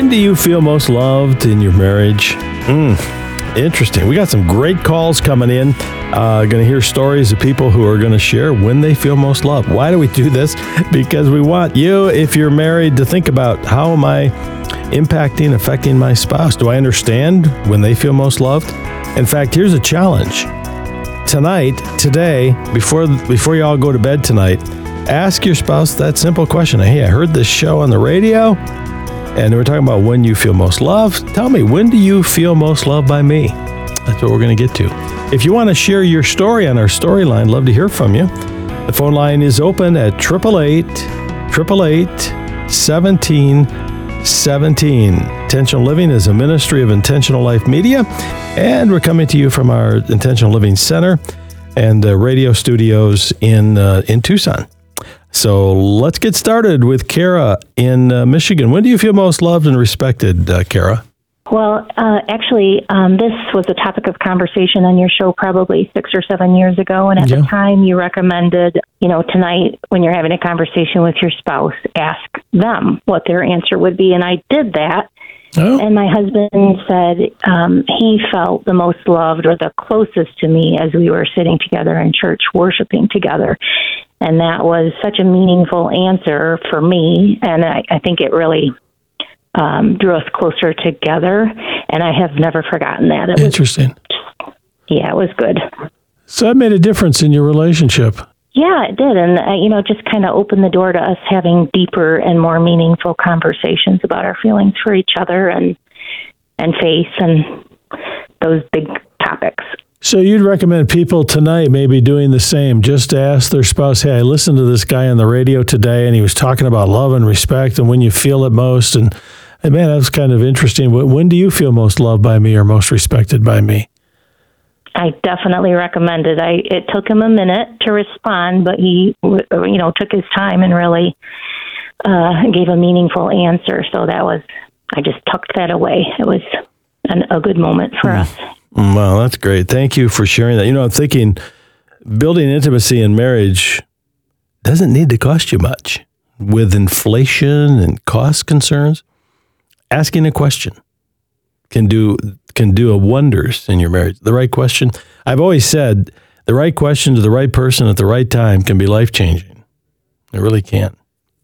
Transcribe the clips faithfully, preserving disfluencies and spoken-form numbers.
When do you feel most loved in your marriage? Mm, interesting. We got some great calls coming in. Uh, going to hear stories of people who are going to share when they feel most loved. Why do we do this? Because we want you, if you're married, to think about, how am I impacting, affecting my spouse? Do I understand when they feel most loved? In fact, here's a challenge. Tonight, today, before before you all go to bed tonight, ask your spouse that simple question. Hey, I heard this show on the radio, and we're talking about when you feel most loved. Tell me, when do you feel most loved by me? That's what we're going to get to. If you want to share your story on our story line, love to hear from you. The phone line is open at eight eight eight, eight eight, seventeen seventeen. Intentional Living is a ministry of Intentional Life Media, and we're coming to you from our Intentional Living Center and uh, radio studios in uh, in Tucson. So let's get started with Kara in uh, Michigan. When do you feel most loved and respected, uh, Kara? Well, uh, actually, um, this was a topic of conversation on your show probably six or seven years ago. And at Yeah. the time, you recommended, you know, tonight when you're having a conversation with your spouse, ask them what their answer would be. And I did that. Oh. And my husband said um, he felt the most loved or the closest to me as we were sitting together in church worshiping together. And that was such a meaningful answer for me. And I, I think it really um, drew us closer together. And I have never forgotten that. It Interesting. Was, yeah, it was good. So that made a difference in your relationship. Yeah, it did. And, uh, you know, just kind of opened the door to us having deeper and more meaningful conversations about our feelings for each other and and faith and those big topics. So you'd recommend people tonight maybe doing the same, just to ask their spouse, hey, I listened to this guy on the radio today, and he was talking about love and respect and when you feel it most. And, and man, that's kind of interesting. When do you feel most loved by me or most respected by me? I definitely recommend it. I, it took him a minute to respond, but he, you know, took his time and really uh, gave a meaningful answer. So that was, I just tucked that away. It was an, a good moment for mm. us. Wow, that's great. Thank you for sharing that. You know, I'm thinking building intimacy in marriage doesn't need to cost you much. With inflation and cost concerns, asking a question can do can do a wonders in your marriage. The right question. I've always said the right question to the right person at the right time can be life-changing. It really can.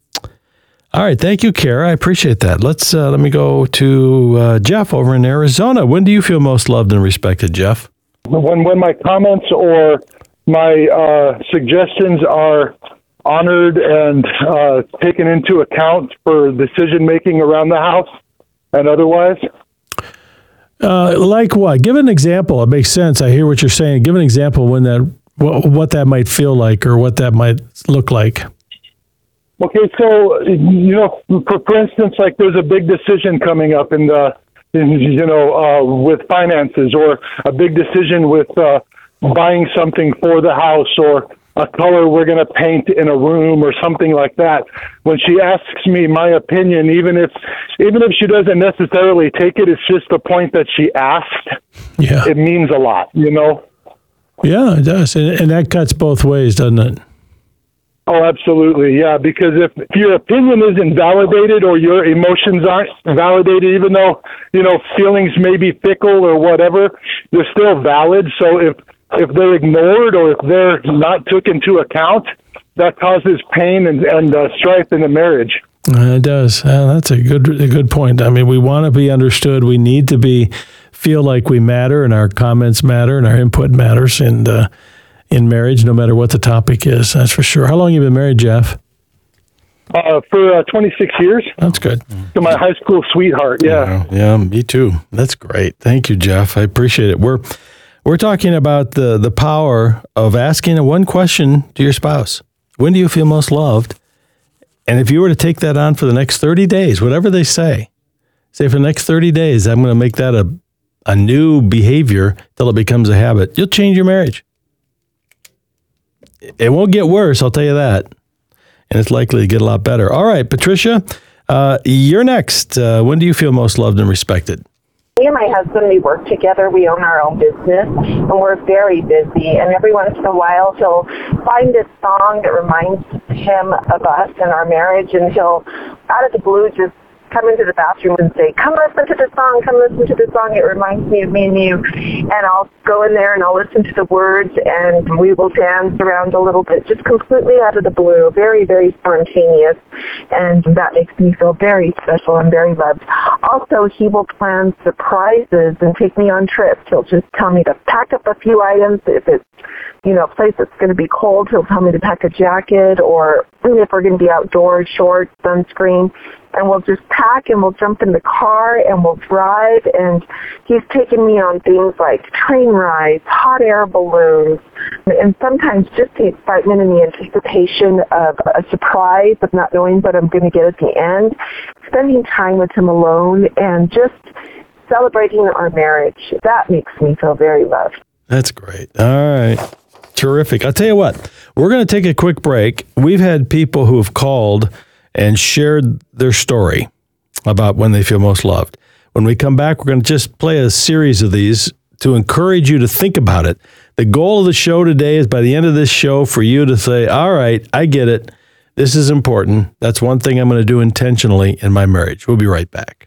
All right. Thank you, Kara. I appreciate that. Let's uh, let me go to uh, Jeff over in Arizona. When do you feel most loved and respected, Jeff? When when my comments or my uh, suggestions are honored and uh, taken into account for decision-making around the house and otherwise. Uh, like what? Give an example. It makes sense. I hear what you're saying. Give an example when that, what, what that might feel like or what that might look like. Okay, so, you know, for, for instance, like there's a big decision coming up in the, in, you know, uh, with finances, or a big decision with uh, buying something for the house, or a color we're going to paint in a room or something like that. When she asks me my opinion, even if even if she doesn't necessarily take it, it's just the point that she asked. Yeah, it means a lot, you know? Yeah, it does. And, and that cuts both ways, doesn't it? Oh, absolutely, yeah, because if your opinion isn't validated or your emotions aren't validated, even though, you know, feelings may be fickle or whatever, they're still valid. So if If they're ignored or if they're not took into account, that causes pain and, and uh, strife in the marriage. Uh, it does. Uh, that's a good a good point. I mean, we want to be understood. We need to be feel like we matter, and our comments matter, and our input matters, and uh, in marriage, no matter what the topic is. That's for sure. How long have you been married, Jeff? Uh, for uh, twenty-six years. That's good. To my high school sweetheart. Yeah. yeah. Yeah, me too. That's great. Thank you, Jeff. I appreciate it. We're We're talking about the, the power of asking a one question to your spouse. When do you feel most loved? And if you were to take that on for the next thirty days, whatever they say, say for the next thirty days, I'm going to make that a, a new behavior till it becomes a habit. You'll change your marriage. It won't get worse, I'll tell you that. And it's likely to get a lot better. All right, Patricia, uh, you're next. Uh, when do you feel most loved and respected? Me and my husband, we work together. We own our own business, and we're very busy. And every once in a while, he'll find a song that reminds him of us and our marriage, and he'll, out of the blue, just come into the bathroom and say, come listen to the song, come listen to the song. It reminds me of me and you. And I'll go in there and I'll listen to the words, and we will dance around a little bit, just completely out of the blue, very, very spontaneous. And that makes me feel very special and very loved. Also, he will plan surprises and take me on trips. He'll just tell me to pack up a few items. If it's, you know, a place that's going to be cold, he'll tell me to pack a jacket, or if we're going to be outdoors, shorts, sunscreen. And we'll just pack, and we'll jump in the car, and we'll drive. And he's taken me on things like train rides, hot air balloons, and sometimes just the excitement and the anticipation of a surprise of not knowing what I'm going to get at the end, spending time with him alone, and just celebrating our marriage. That makes me feel very loved. That's great. All right. Terrific. I'll tell you what, we're going to take a quick break. We've had people who have called and shared their story about when they feel most loved. When we come back, we're going to just play a series of these to encourage you to think about it. The goal of the show today is by the end of this show for you to say, all right, I get it. This is important. That's one thing I'm going to do intentionally in my marriage. We'll be right back.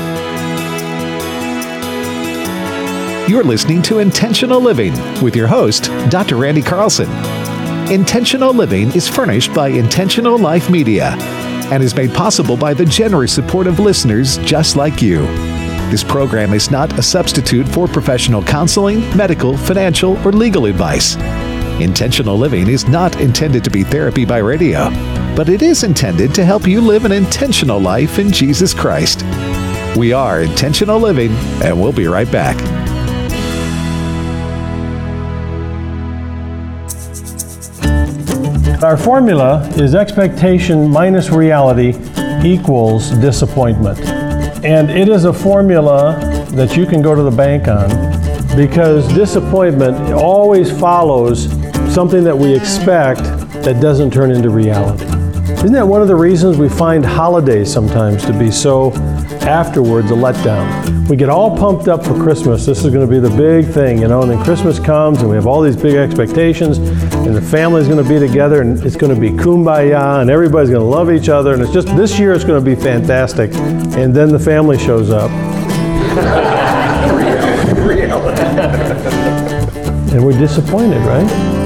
You're listening to Intentional Living with your host, Doctor Randy Carlson. Intentional Living is furnished by Intentional Life Media and is made possible by the generous support of listeners just like you. This program is not a substitute for professional counseling, medical, financial, or legal advice. Intentional Living is not intended to be therapy by radio, but it is intended to help you live an intentional life in Jesus Christ. We are Intentional Living, and we'll be right back. Our formula is expectation minus reality equals disappointment. And it is a formula that you can go to the bank on, because disappointment always follows something that we expect that doesn't turn into reality. Isn't that one of the reasons we find holidays sometimes to be so afterwards a letdown? We get all pumped up for Christmas. This is going to be the big thing, you know, and then Christmas comes and we have all these big expectations, and the family's going to be together, and it's going to be kumbaya, and everybody's going to love each other, and it's just, this year it's going to be fantastic. And then the family shows up. And we're disappointed, right?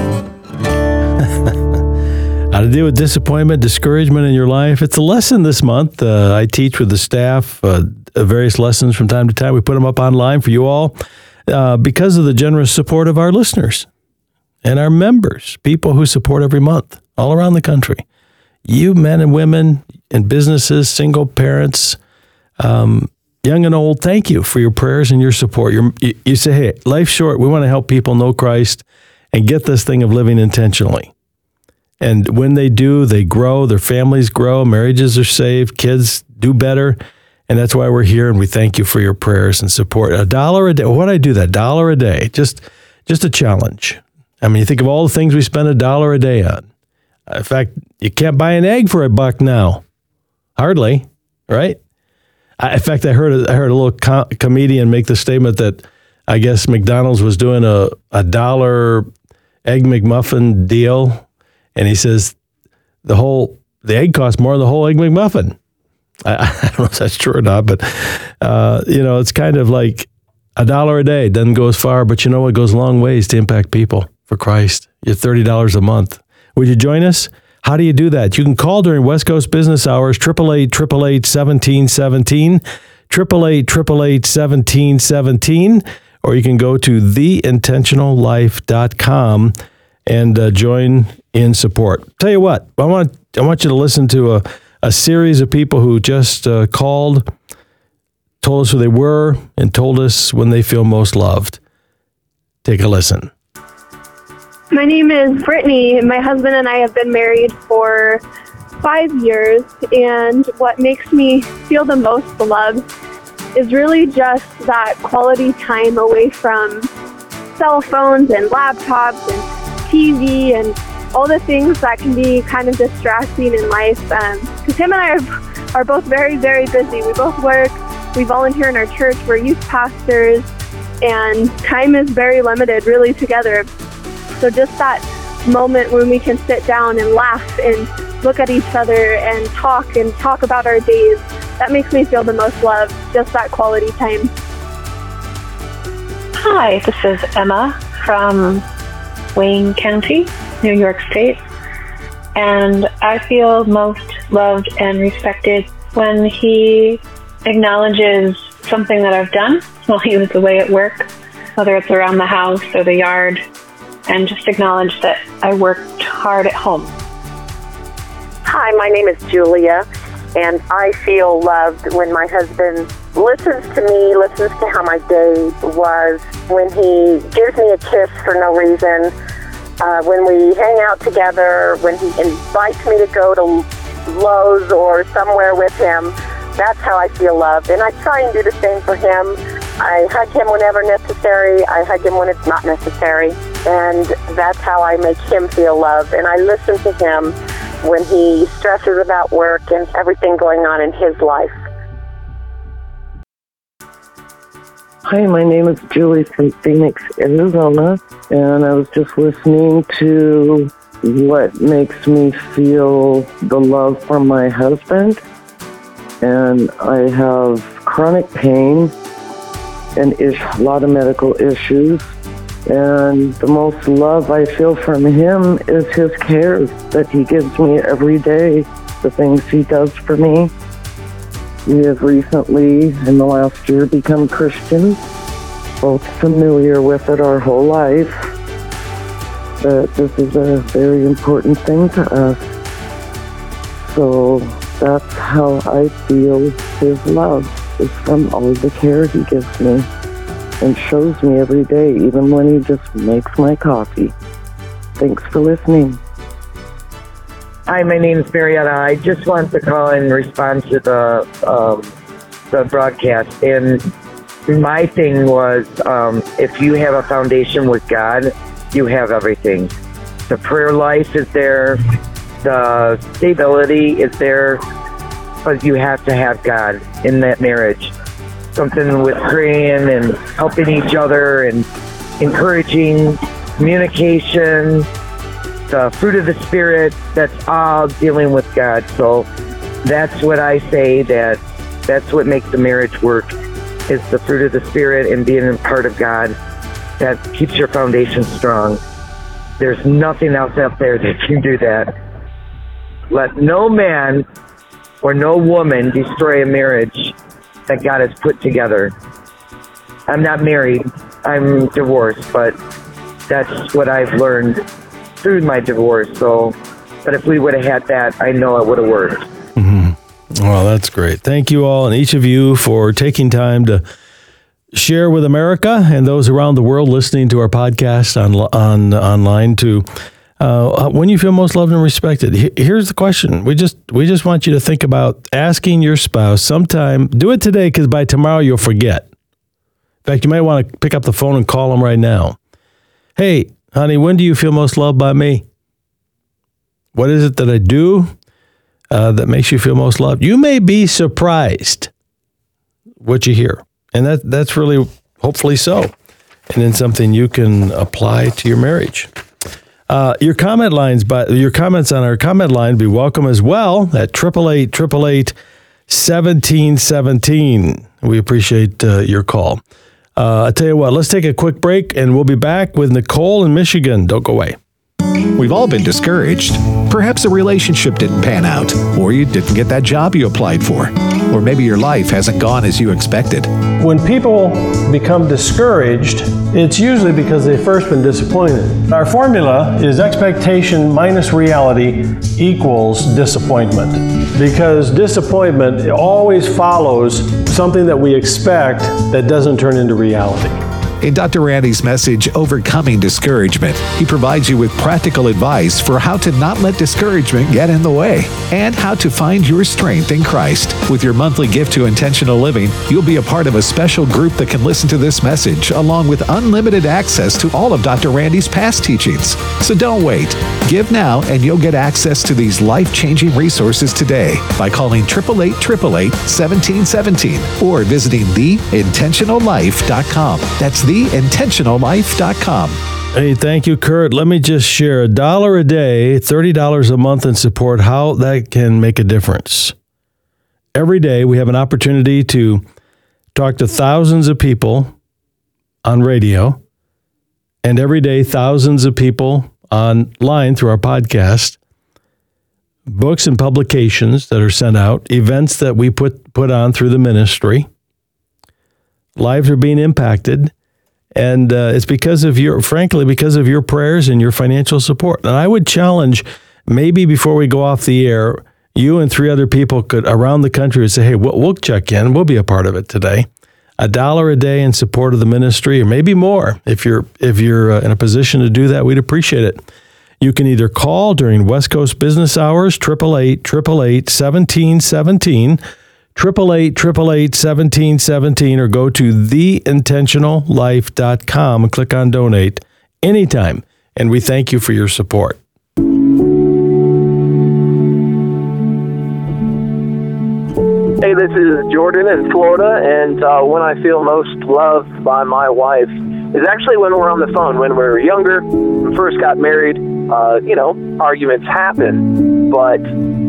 How to deal with disappointment, discouragement in your life. It's a lesson this month. Uh, I teach with the staff uh, various lessons from time to time. We put them up online for you all uh, because of the generous support of our listeners and our members, people who support every month all around the country. You men and women in businesses, single parents, um, young and old, thank you for your prayers and your support. You're, you, you say, hey, life's short. We want to help people know Christ and get this thing of living intentionally. And when they do, they grow, their families grow, marriages are saved, kids do better. And that's why we're here, and we thank you for your prayers and support. A dollar a day. Why do I do that? Dollar a day. Just just a challenge. I mean, you think of all the things we spend a dollar a day on. In fact, you can't buy an egg for a buck now. Hardly, right? I, in fact, I heard I heard a little com- comedian make the statement that I guess McDonald's was doing a, a dollar egg McMuffin deal. And he says the whole the egg costs more than the whole egg McMuffin. I, I don't know if that's true or not, but uh, you know, it's kind of like a dollar a day doesn't go as far, but you know what goes a long ways to impact people for Christ. You're thirty dollars a month. Would you join us? How do you do that? You can call during West Coast business hours, eight eight eight, eight eight eight, seventeen seventeen, eight eight eight, eight eight eight, seventeen seventeen, or you can go to the intentional life dot com and uh, join in support. Tell you what, I want I want you to listen to a, a series of people who just uh, called, told us who they were, and told us when they feel most loved. Take a listen. My name is Brittany. My husband and I have been married for five years, and what makes me feel the most loved is really just that quality time away from cell phones and laptops and T V and all the things that can be kind of distracting in life. Because um, him and I are, are both very, very busy. We both work. We volunteer in our church. We're youth pastors. And time is very limited, really, together. So just that moment when we can sit down and laugh and look at each other and talk and talk about our days that makes me feel the most loved, just that quality time. Hi, this is Emma from Wayne County, New York State, and I feel most loved and respected when he acknowledges something that I've done while he was away at work, whether it's around the house or the yard, and just acknowledge that I worked hard at home. Hi, my name is Julia, and I feel loved when my husband listens to me, listens to how my day was, when he gives me a kiss for no reason, uh, when we hang out together, when he invites me to go to Lowe's or somewhere with him. That's how I feel loved, and I try and do the same for him. I hug him whenever necessary. I hug him when it's not necessary, and that's how I make him feel loved. And I listen to him when he stresses about work and everything going on in his life. Hi, my name is Julie from Phoenix, Arizona, and I was just listening to what makes me feel the love from my husband. And I have chronic pain and ish, a lot of medical issues. And the most love I feel from him is his care that he gives me every day, the things he does for me. We have recently, in the last year, become Christians, both familiar with it our whole life. But this is a very important thing to us. So that's how I feel his love, is from all the care he gives me and shows me every day, even when he just makes my coffee. Thanks for listening. Hi, my name is Marietta. I just wanted to call and respond to the um, the broadcast. And my thing was, um, if you have a foundation with God, you have everything. The prayer life is there. The stability is there. But you have to have God in that marriage. Something with praying and helping each other and encouraging communication, the fruit of the Spirit, that's all dealing with God. So that's what I say, that that's what makes the marriage work, is the fruit of the Spirit and being a part of God. That keeps your foundation strong. There's nothing else out there that can do that. Let no man or no woman destroy a marriage that God has put together. I'm not married, I'm divorced, but that's what I've learned through my divorce. So, but if we would have had that, I know it would have worked. Mm-hmm. Well, that's great. Thank you all, and each of you, for taking time to share with America and those around the world listening to our podcast on, on online to Uh, when you feel most loved and respected. Here's the question. We just we just want you to think about asking your spouse sometime. Do it today, because by tomorrow you'll forget. In fact, you might want to pick up the phone and call them right now. Hey, honey, when do you feel most loved by me? What is it that I do uh, that makes you feel most loved? You may be surprised what you hear. And that that's really, hopefully so. And then something you can apply to your marriage. Uh, your comment lines, but your comments on our comment line be welcome as well at triple eight triple eight seventeen seventeen. We appreciate uh, your call. Uh, I tell you what, let's take a quick break, and we'll be back with Nicole in Michigan. Don't go away. We've all been discouraged. Perhaps a relationship didn't pan out, or you didn't get that job you applied for, or maybe your life hasn't gone as you expected. When people become discouraged, it's usually because they've first been disappointed. Our formula is expectation minus reality equals disappointment, because disappointment always follows something that we expect that doesn't turn into reality. In Doctor Randy's message, Overcoming Discouragement, he provides you with practical advice for how to not let discouragement get in the way and how to find your strength in Christ. With your monthly gift to Intentional Living, you'll be a part of a special group that can listen to this message, along with unlimited access to all of Doctor Randy's past teachings. So don't wait. Give now and you'll get access to these life-changing resources today by calling eight eight eight, eight eight eight, one seven one seven or visiting the intentional life dot com. That's the intentional life dot com. Hey, thank you, Kurt. Let me just share a dollar a day, thirty dollars a month in support, how that can make a difference. every day we have an opportunity to talk to thousands of people on radio, and every day thousands of people online through our podcast, books and publications that are sent out, events that we put, put on through the ministry. Lives are being impacted, and uh, it's because of your, frankly, because of your prayers and your financial support. And I would challenge, maybe before we go off the air, you and three other people could around the country would say, hey, we'll, we'll check in. We'll be a part of it today. A dollar a day in support of the ministry, or maybe more. If you're if you're uh, in a position to do that, we'd appreciate it. You can either call during West Coast business hours, eight eight eight, eight eight eight, one seven one seven, eight eight eight, eight eight eight, one seven one seven, or go to the intentional life dot com and click on donate anytime. And we thank you for your support. Hey, this is Jordan in Florida, and uh, when I feel most loved by my wife is actually when we're on the phone. When we were younger, we first got married, uh, you know, arguments happen, but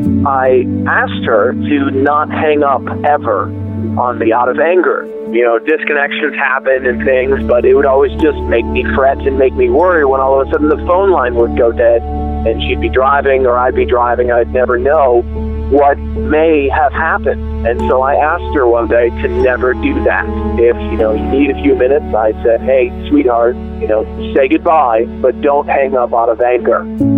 I asked her to not hang up ever on me out of anger. You know, disconnections happen and things, but it would always just make me fret and make me worry when all of a sudden the phone line would go dead, and she'd be driving or I'd be driving. I'd never know what may have happened. And so I asked her one day to never do that. If, you know, you need a few minutes, I said, hey, sweetheart, you know, say goodbye, but don't hang up out of anger.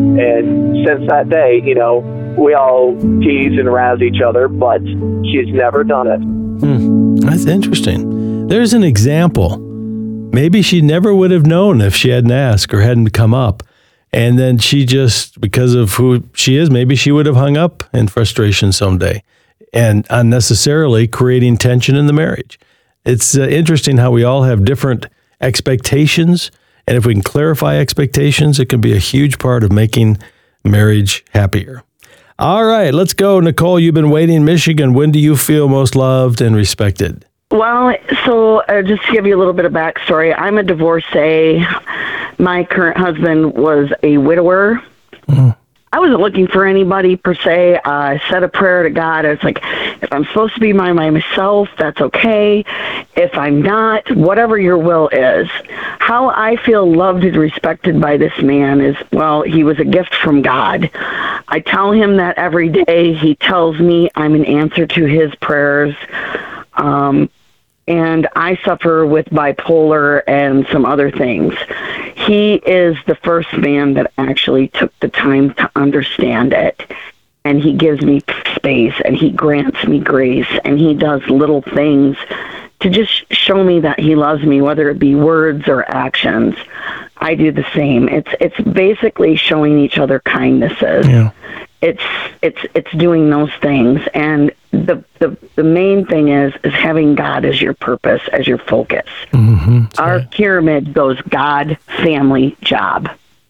And since that day, you know, we all tease and razz each other, but she's never done it. Hmm. That's interesting. There's an example. Maybe she never would have known if she hadn't asked or hadn't come up. And then she just, because of who she is, maybe she would have hung up in frustration someday and unnecessarily creating tension in the marriage. It's uh, interesting how we all have different expectations. And if we can clarify expectations, it can be a huge part of making marriage happier. All right, let's go. Nicole, you've been waiting in Michigan. When do you feel most loved and respected? Well, so uh, just to give you a little bit of backstory, I'm a divorcee. My current husband was a widower. Mm. I wasn't looking for anybody per se. Uh, I said a prayer to God. It's like, if I'm supposed to be by myself, that's okay. If I'm not, whatever your will is. How I feel loved and respected by this man is, well, he was a gift from God. I tell him that every day. He tells me I'm an answer to his prayers. Um, and I suffer with bipolar and some other things. He is the first man that actually took the time to understand it. And he gives me space, and he grants me grace, and he does little things to just show me that he loves me, whether it be words or actions. I do the same. It's it's basically showing each other kindnesses. Yeah. It's it's it's doing those things, and the, the the main thing is is having God as your purpose, as your focus. Mm-hmm. Our yeah. pyramid goes God, family, job.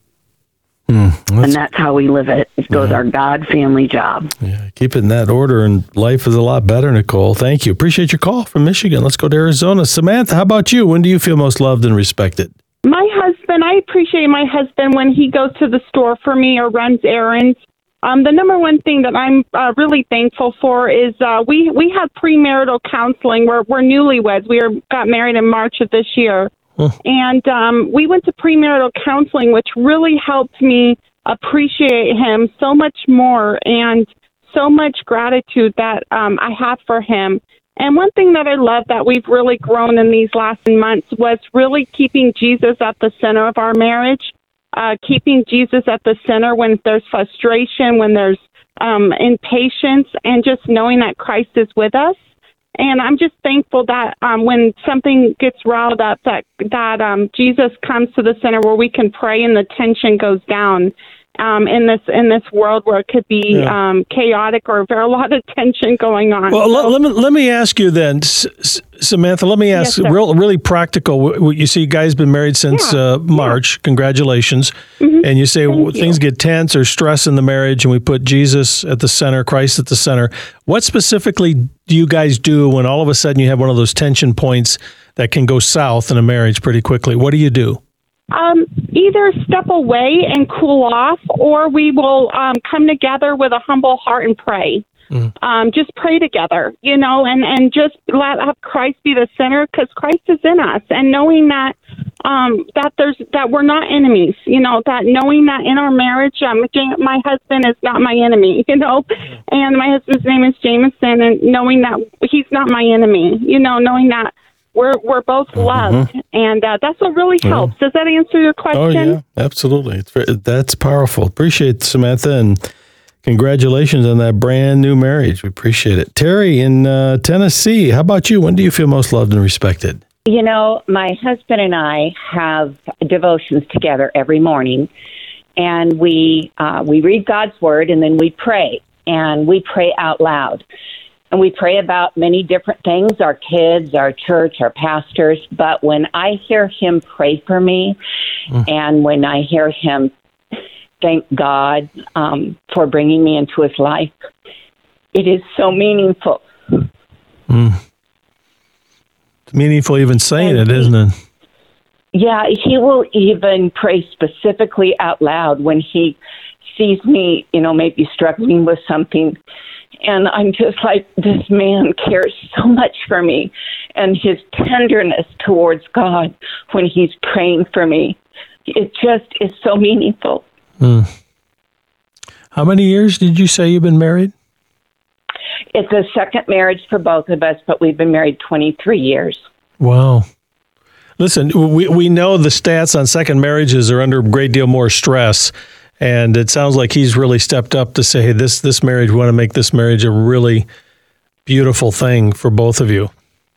Mm, and that's how we live it. It goes yeah. our God, family, job. Yeah, keep it in that order, and life is a lot better, Nicole. Thank you. Appreciate your call from Michigan. Let's go to Arizona. Samantha, how about you? When do you feel most loved and respected? My husband, I appreciate my husband when he goes to the store for me or runs errands. Um, the number one thing that I'm uh, really thankful for is uh, we we have premarital counseling. We're we're newlyweds. We are, got married in March of this year. Oh. And um, we went to premarital counseling, which really helped me appreciate him so much more, and so much gratitude that um, I have for him. And one thing that I love that we've really grown in these last months was really keeping Jesus at the center of our marriage, uh, keeping Jesus at the center when there's frustration, when there's um, impatience, and just knowing that Christ is with us. And I'm just thankful that um, when something gets riled up, that that um, Jesus comes to the center where we can pray and the tension goes down. Um, in this in this world where it could be yeah. um, chaotic or very a lot of tension going on. Well, so, let, let me let me ask you then, S- S- Samantha. Let me ask, yes, real really practical. You see, you guys been married since yeah. uh, March. Yeah. Congratulations. Mm-hmm. And you say well, things you. get tense or stress in the marriage, and we put Jesus at the center, Christ at the center. What specifically do you guys do when all of a sudden you have one of those tension points that can go south in a marriage pretty quickly? What do you do? Um, either step away and cool off, or we will um, come together with a humble heart and pray. Mm. Um, just pray together, you know, and, and just let have Christ be the center, because Christ is in us, and knowing that um, that there's that we're not enemies, you know, that knowing that in our marriage, um, my husband is not my enemy, you know, and my husband's name is Jameson, and knowing that he's not my enemy, you know, knowing that we're we're both loved, mm-hmm. and uh, that's what really helps. Yeah. Does that answer your question? Oh yeah, absolutely. It's very, that's powerful. Appreciate it, Samantha, and congratulations on that brand new marriage. We appreciate it. Terry in uh, Tennessee, how about you? When do you feel most loved and respected? You know, my husband and I have devotions together every morning, and we uh, we read God's word, and then we pray, and we pray out loud. And we pray about many different things, our kids, our church, our pastors. But when I hear him pray for me, mm. and when I hear him thank God um, for bringing me into his life, it is so meaningful. Mm. It's meaningful even saying and it, he, isn't it? Yeah, he will even pray specifically out loud when he sees me, you know, maybe struggling with something. And I'm just like, this man cares so much for me, and his tenderness towards God when he's praying for me, it just is so meaningful. Mm. How many years did you say you've been married? It's a second marriage for both of us, but we've been married twenty-three years. Wow. Listen, we, we know the stats on second marriages are under a great deal more stress. And it sounds like he's really stepped up to say, hey, this, this marriage, we want to make this marriage a really beautiful thing for both of you.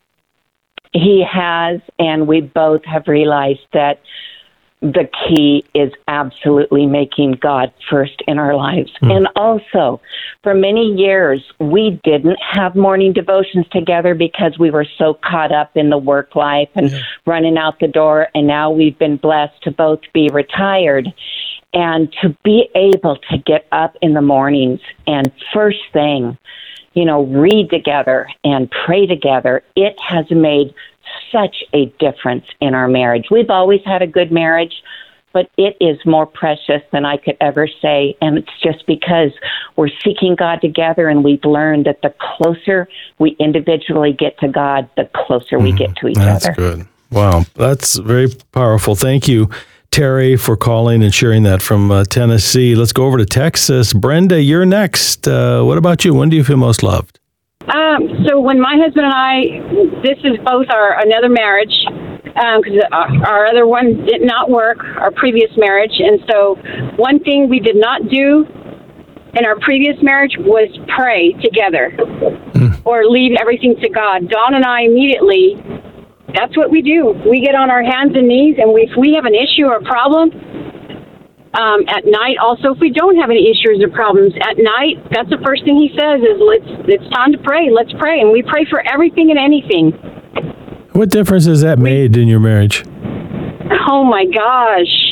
He has, and we both have realized that the key is absolutely making God first in our lives. Mm. And also, for many years, we didn't have morning devotions together because we were so caught up in the work life and yeah. running out the door. And now we've been blessed to both be retired. And to be able to get up in the mornings and first thing, you know, read together and pray together, it has made such a difference in our marriage. We've always had a good marriage, but it is more precious than I could ever say. And it's just because we're seeking God together, and we've learned that the closer we individually get to God, the closer mm, we get to each that's other. That's good. Wow, that's very powerful. Thank you, Terry, for calling and sharing that from uh, Tennessee. Let's go over to Texas. Brenda, you're next. Uh, what about you? When do you feel most loved? Um, so when my husband and I, this is both our another marriage, because um, our, our other one did not work, our previous marriage. And so one thing we did not do in our previous marriage was pray together mm. or leave everything to God. Dawn and I immediately, that's what we do. We get on our hands and knees, and we, if we have an issue or problem, um, at night, also, if we don't have any issues or problems, at night, that's the first thing he says is, let's, it's time to pray, let's pray. And we pray for everything and anything. What difference has that made in your marriage? Oh, my gosh.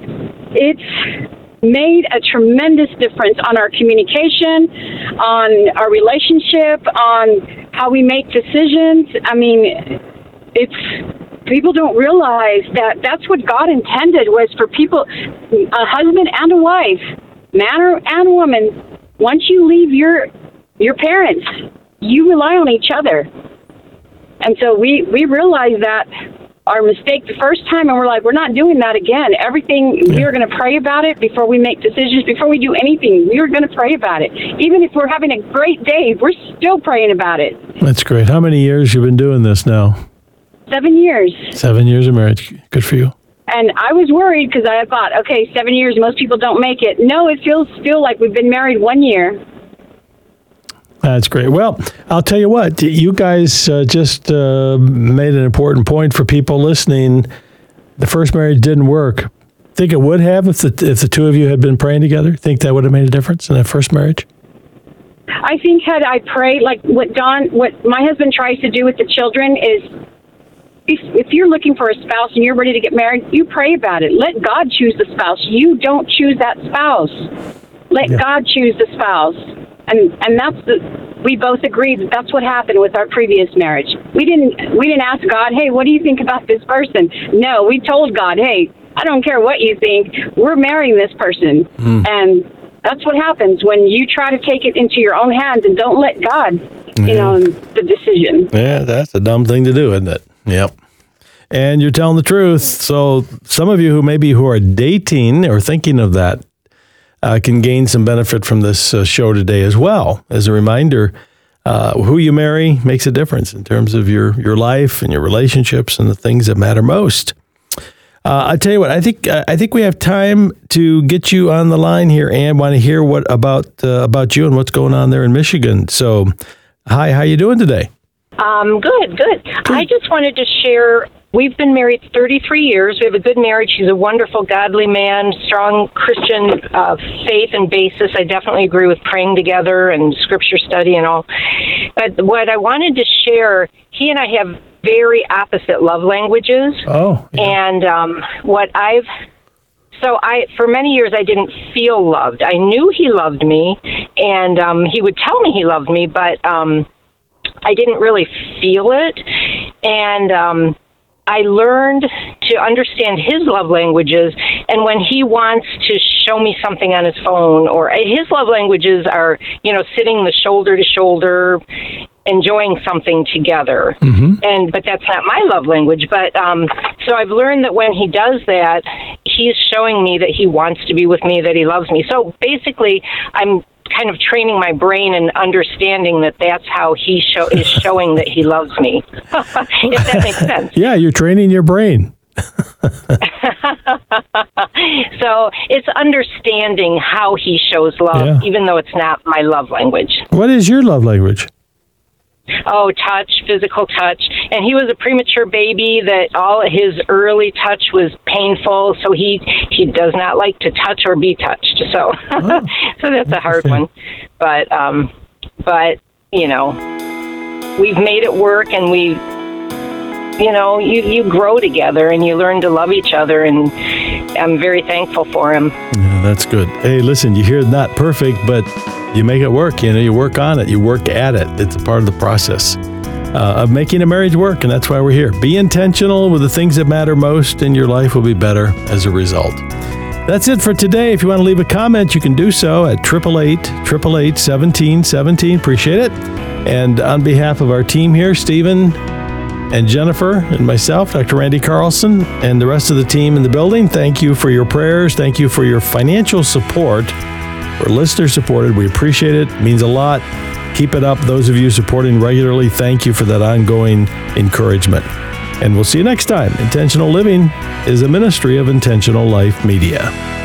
It's made a tremendous difference on our communication, on our relationship, on how we make decisions. I mean, it's, people don't realize that that's what God intended, was for people, a husband and a wife, man or and woman, once you leave your your parents, you rely on each other. And so we, we realized that our mistake the first time, and we're like, we're not doing that again. Everything, yeah. we are going to pray about it before we make decisions, before we do anything. We are going to pray about it. Even if we're having a great day, we're still praying about it. That's great. How many years you been doing this now? Seven years. Seven years of marriage. Good for you. And I was worried because I thought, okay, seven years, most people don't make it. No, it feels still like we've been married one year. That's great. Well, I'll tell you what, you guys uh, just uh, made an important point for people listening. The first marriage didn't work. Think it would have if the if the two of you had been praying together? Think that would have made a difference in that first marriage? I think had I prayed, like what Don, what my husband tries to do with the children is, if, if you're looking for a spouse and you're ready to get married, you pray about it. Let God choose the spouse. You don't choose that spouse. Let yeah. God choose the spouse. And and that's the, we both agreed that that's what happened with our previous marriage. We didn't we didn't ask God, hey, what do you think about this person? No, we told God, hey, I don't care what you think. We're marrying this person. Mm. And That's what happens when you try to take it into your own hands and don't let God, you Yeah. know, the decision. Yeah, that's a dumb thing to do, isn't it? Yep. And you're telling the truth. So some of you who maybe who are dating or thinking of that uh, can gain some benefit from this uh, show today as well. As a reminder, uh, who you marry makes a difference in terms of your, your life and your relationships and the things that matter most. Uh, I tell you what, I think uh, I think we have time to get you on the line here, and want to hear what about uh, about you and what's going on there in Michigan. So, hi, how you doing today? Um, good, good. I just wanted to share. We've been married thirty-three years. We have a good marriage. He's a wonderful, godly man, strong Christian uh, faith and basis. I definitely agree with praying together and scripture study and all. But what I wanted to share, he and I have very opposite love languages. Oh. Yeah. And um, what I've So I, for many years, I didn't feel loved. I knew he loved me, and um, he would tell me he loved me, but um, I didn't really feel it. And um, I learned to understand his love languages, and when he wants to show me something on his phone, or his love languages are, you know, sitting the shoulder to shoulder, enjoying something together. Mm-hmm. And but that's not my love language. But um, so I've learned that when he does that, he's showing me that he wants to be with me, that he loves me. So basically, I'm kind of training my brain and understanding that that's how he show is showing that he loves me. If that makes sense. Yeah, you're training your brain. So it's understanding how he shows love, Yeah. even though it's not my love language. What is your love language? Oh, touch, physical touch. And he was a premature baby that all his early touch was painful, so he he does not like to touch or be touched. So Oh, so that's a hard one. But um but, you know, we've made it work, and we you know, you, you grow together and you learn to love each other, and I'm very thankful for him. Yeah, that's good. Hey, listen, you hear not perfect, but you make it work. You know, you work on it. You work at it. It's a part of the process uh, of making a marriage work, and that's why we're here. Be intentional with the things that matter most, and your life will be better as a result. That's it for today. If you want to leave a comment, you can do so at eight eight eight, eight eight eight, one seven one seven. Appreciate it. And on behalf of our team here, Stephen and Jennifer and myself, Doctor Randy Carlson, and the rest of the team in the building, thank you for your prayers. Thank you for your financial support. We're listener supported. We appreciate it. It means a lot. Keep it up. Those of you supporting regularly, thank you for that ongoing encouragement. And we'll see you next time. Intentional Living is a ministry of Intentional Life Media.